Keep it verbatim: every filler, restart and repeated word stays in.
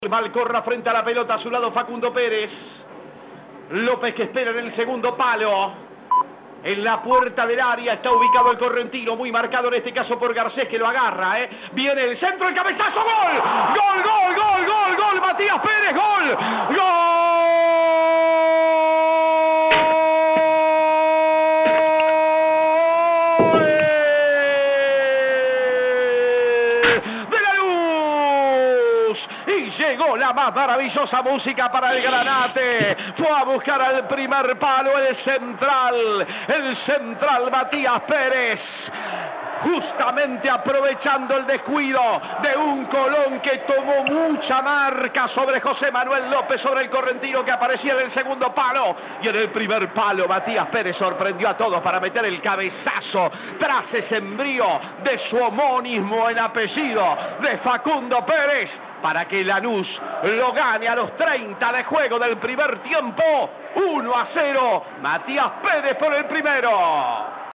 Malcorra frente a la pelota, a su lado Facundo Pérez. López que espera en el segundo palo. En la puerta del área está ubicado el correntino, muy marcado en este caso por Garcés, que lo agarra, ¿eh? Viene el centro, el cabezazo, ¡gol! ¡Gol, gol, gol, gol, gol! Matías Pérez, ¡gol! ¡Gol! Llegó la más maravillosa música para el Granate. Fue a buscar al primer palo el central. El central Matías Pérez. Justamente aprovechando el descuido de un Colón que tomó mucha marca sobre José Manuel López, sobre el correntino que aparecía en el segundo palo. Y en el primer palo Matías Pérez sorprendió a todos para meter el cabezazo tras ese embrío de su homónimo en apellido de Facundo Pérez, para que Lanús lo gane a los treinta de juego del primer tiempo. uno a cero. Matías Pérez por el primero.